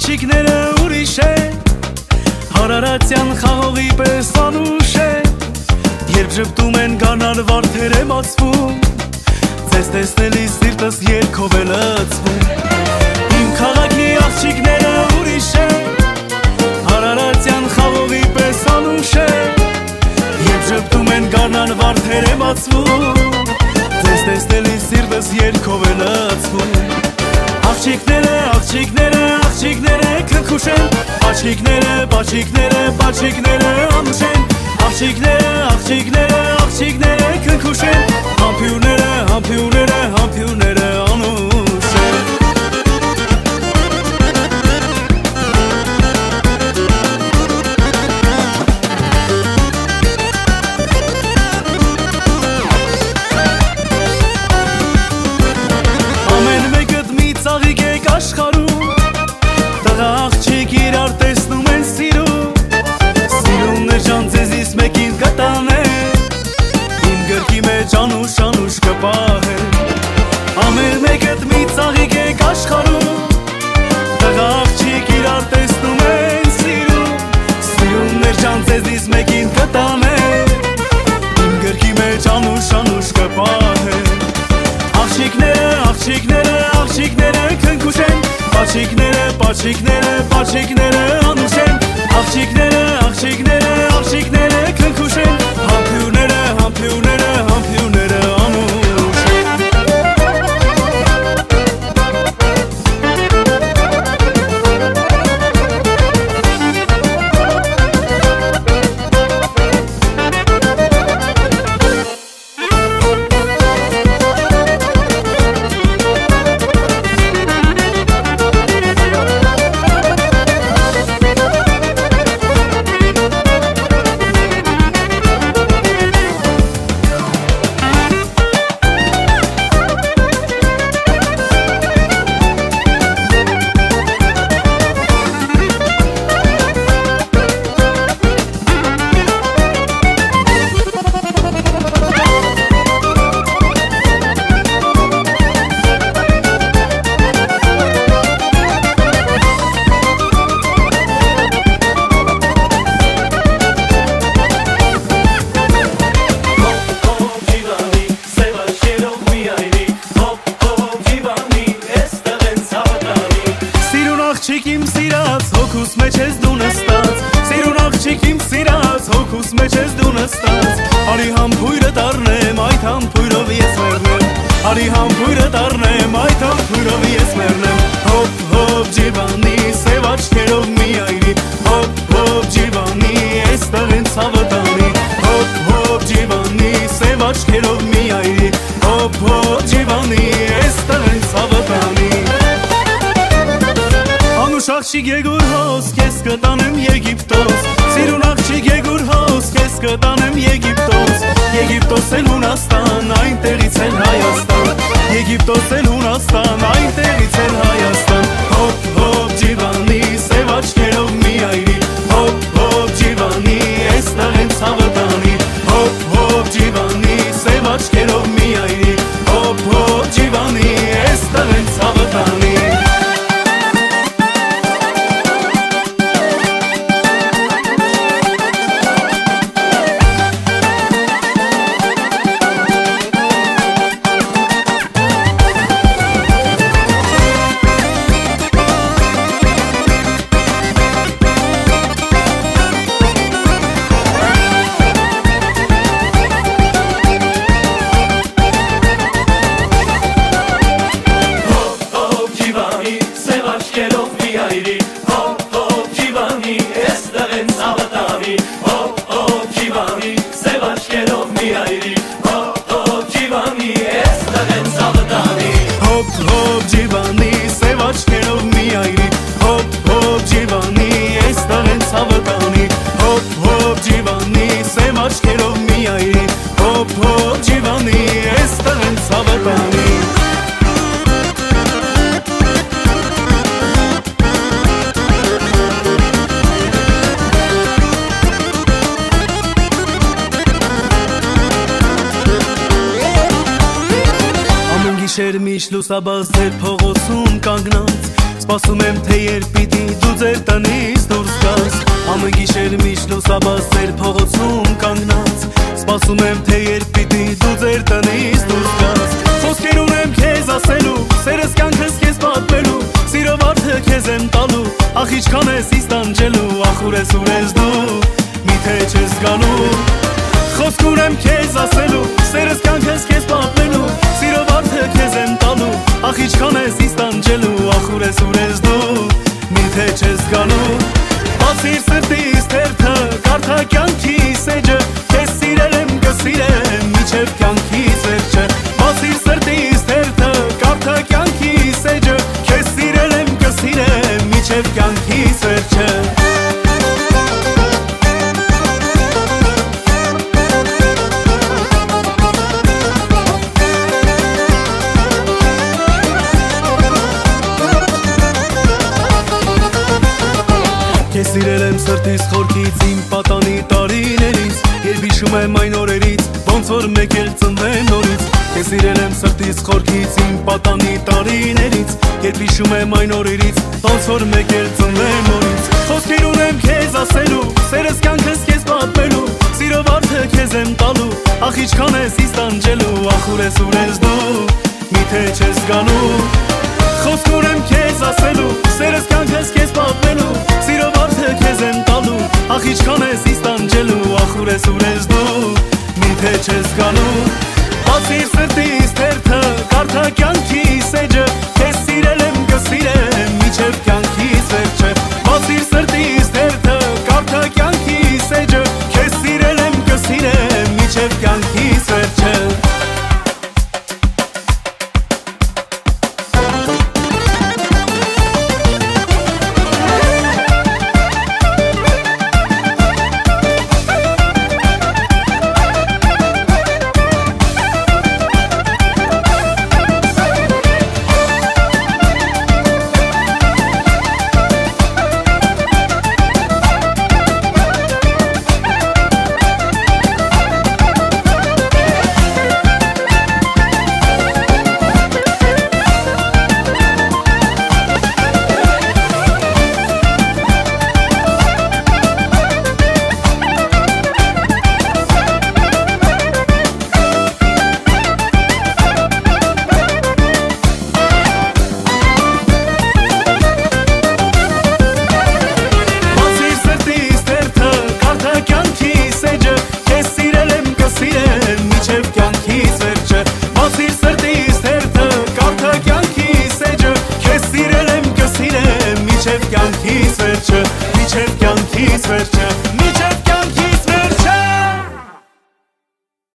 աղջիկները ուրիշ է Հարարացյան խաղողի պես անուշ է Երբ ժպտում են գանան վարդեր է մացվում Ձեզ տեսնելիս սիրտս երգով է լցվում Իմ քաղաքի աղջիկները ուրիշ է Հարարացյան խաղողի պես անուշ է Երբ ժպտում են գանան վարդեր է մացվում Ձեզ տեսնելիս սիրտս երգով է լցվում Աղջիկները, աղջիկները, աղջիկները քնքուշ են Պաչիկները, պաչիկները, պաչիկները անուշ են Աղջիկները, աղջիկները, աղջիկները քնքուշ են Համբյուրները, համբյուրները, համբյուրները անուշ են Ծաղիկ եք աշխարում Տղա աղջիկ իրար տեսնում են սիրում Սիրումներ ժան ձեզիս մեկին կտանեն Իմ գրքի մեջ անուշ անուշ կպահեն Ամեն մեկըտ մի ծաղիկ եք աշխարում Տղա աղջիկ իրար տեսնում են սիրում Սիրումներ ժան ձեզիս մեկին կտանեն Իմ գրքի մեջ անուշ անուշ կպահեն Աղջիկները, աղջիկները, աղջիկները քնքուշ են Պաչիկները, պաչիկները, պաչիկները անուշ են Աղջիկները, աղջիկները, աղջիկները քնքուշ են Համբյուրները, համբյուրները, համբյուրները անուշ են Աղջիկ իմ սիրած, հոգուս մեջ ես դու նստած Սիրուն աղջիկ իմ սիրած, հոգուս մեջ ես դու նստած Արի համբույրը դառնեմ, այդ համբույրով ես մեռնեմ Արի համբույրը դառնեմ, այդ համբույրով ես մեռնեմ Հոպ, հոպ, ջիվանի, սև աչքերով մի այրի Հոպ, հոպ, ջիվանի, էստեղ են ցավը տանի Հոպ, հոպ, ջիվանի, սև աչքերով մի այրի Հոպ, հոպ, ջիվանի, էստեղ են ցավը տանի Աղջիկ եգուր հոս, կես կտանեմ Եգիպտոս Սիրուն աղջիկ եգուր հոս, կես կտանեմ Եգիպտոս Եգիպտոս էլ Հունաստան, այնտեղից էլ Հայաստան Եգիպտոս էլ Հունաստան, այնտեղից էլ Հայաստան Հոպ, հոպ, ջիվանի, սև աչքերով մի այրի Հոպ, հոպ, ջիվանի, էստեղ են ցավը տանի Հոպ, հոպ, ջիվանի, սև աչքերով մի այրի Հոպ, հոպ, ջիվանի, էստեղ են ցավը տանի Գիշեր միշտ լուսաբաց ձեր փողոցում կանգնած Սպասում եմ, թե երբ պիտի դու ձեր տնից դուրս գաս Ամեն գիշեր միշտ լուսաբաց ձեր փողոցում կանգնած Սպասում եմ, թե երբ պիտի դու ձեր տնից դուրս գաս Խոսքեր ունեմ քեզ ասելու, սերս կյանքս քեզ պատմելու Սիրո վարդը քեզ եմ տալու, ախ ինչքան ես ինձ տանջելու Ախ ուր ես դու, միթե չես գալու Խոսք ունեմ քեզ ասելու, սերս կյանքս քեզ պատմելու Սիրո վարդը քեզ եմ տալու, ախ ինչքան ես ինձ տանջելու Ախ ուր ես դու, միթե չես գալու Բացիր սրտիս թերթը, կարդա կյանքի սեջը Քեզ սիրել եմ, կսիրեմ, մինչև կյանքից վերջը Բացիր սրտիս թերթը, կարդա կյանքի սեջը Քեզ սիրել եմ, կսիրեմ, մինչև կյանքից վերջը Քեզ սիրել եմ սրտիս խորքից իմ պատանի տարիներից Երբ հիշում եմ այն օրերից, ոնց որ մեկ էլ ծնվեմ նորից Քեզ սիրել եմ սրտիս խորքից իմ պատանի տարիներից Երբ հիշում եմ այն օրերից, ոնց որ մեկ էլ ծնվեմ նորից Խոսքեր ունեմ քեզ ասելու, սերս կյանքս քեզ պատմելու Սիրո վարդը քեզ եմ տալու, ախ ինչքան ես ինձ տանջելու Ախ ուր ես դու, միթե չես գալու Խոսք ունեմ քեզ ասելու, սերս կյանքս քեզ պատմելու Սիրո վարդը քեզ եմ տալու, ախ ինչքան ես ինձ տանջելու Ախ ուր ես դու, միթե չես գալու Բացիր սրտիս թերթը, կարդա կյանքի սեջը Քեզ սիրել եմ, կսիրեմ, մինչև կյանքից վերջը Բացիր սրտիս թերթը, կարդա կյանքի սեջը Քեզ սիրել եմ, կսիրեմ, մինչև կյանքից վերջը Մինչև կյանքից վերջը